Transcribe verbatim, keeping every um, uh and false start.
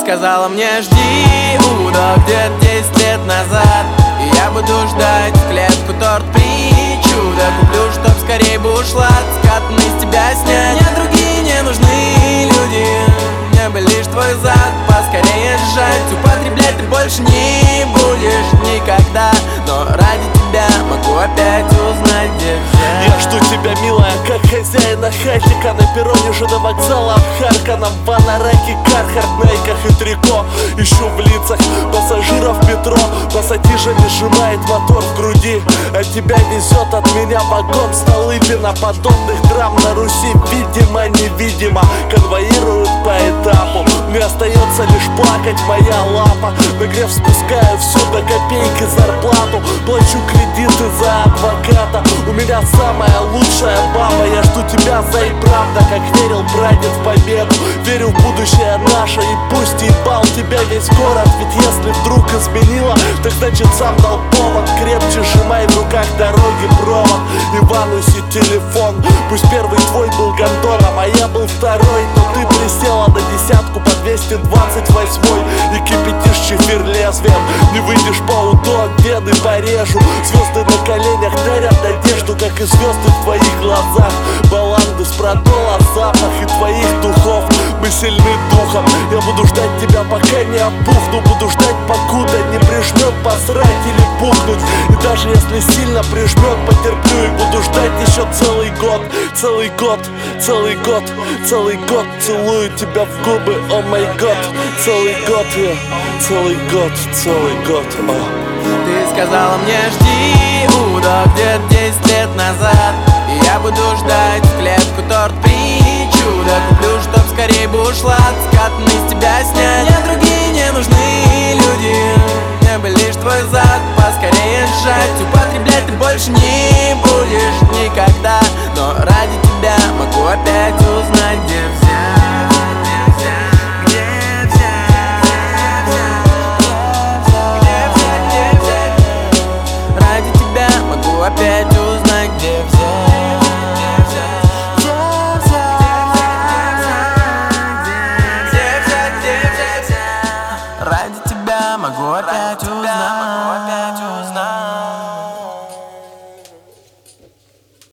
сказала мне: жди, Уда, где-то десять лет назад, и я буду ждать, в клетку торт причуда куплю, чтоб скорей бы ушла, скатанный с тебя снять. Мне другие не нужны люди, мне бы лишь твой зад поскорее сжать. Употреблять ты больше не будешь никогда, но ради тебя могу опять узнать, где взять. Я жду тебя, милая, как хозяина хатика, на перроне же до вокзала обхарканом, в анараке, кархарт, найках и трико. Ищу в лицах пассажиров метро, пассатижами сжимает мотор в груди. От тебя везет, от меня вагон Столыпина. Подобных драм на Руси видимо-невидимо конвоируют по этапу. Мне остается лишь плакать моя лапа. Нагрев спускаю всю до копейки зарплату, плачу кредиты за адвоката. У меня самая лучшая баба, я жду тебя за и правда, как верил прадед в победу. Верю в будущее наше, и пусть ебал тебя весь город. Ведь если вдруг изменила, так значит сам дал повод. Крепче сжимай в руках дороги провод, Ивануси телефон. Пусть первый твой был гондоном, а я был второй, но ты присела на десятку по двести двадцать восьмой и кипятишь чефир лезвием. Не выйдешь по УДО, вены порежу. Звезды на коленях дарят надежду, как и звезды в твоих глазах. Баланды с продола, запах и твоих духов. Мы сильны духом, я буду ждать тебя, пока не опухну. Буду ждать, покуда не прижмет посрать или пухнуть. И даже если сильно прижмет, потерплю и буду ждать еще целый год. Целый год, целый год, целый год целую тебя в губы, о май год. Целый год, я, целый год, целый год, о. Ты сказала мне: жди, Уда, где-то десять лет назад, и я буду ждать, в клетку торт причуда куплю, чтоб скорей бы ушла, скатанный с тебя снять. Мне другие не нужны люди, мне бы лишь твой зад поскорее сжать. Употреблять ты больше не будешь никогда, но ради тебя могу опять узнать, где взять, где взять, где взять, где взять, где взять, где взять. Ради тебя могу опять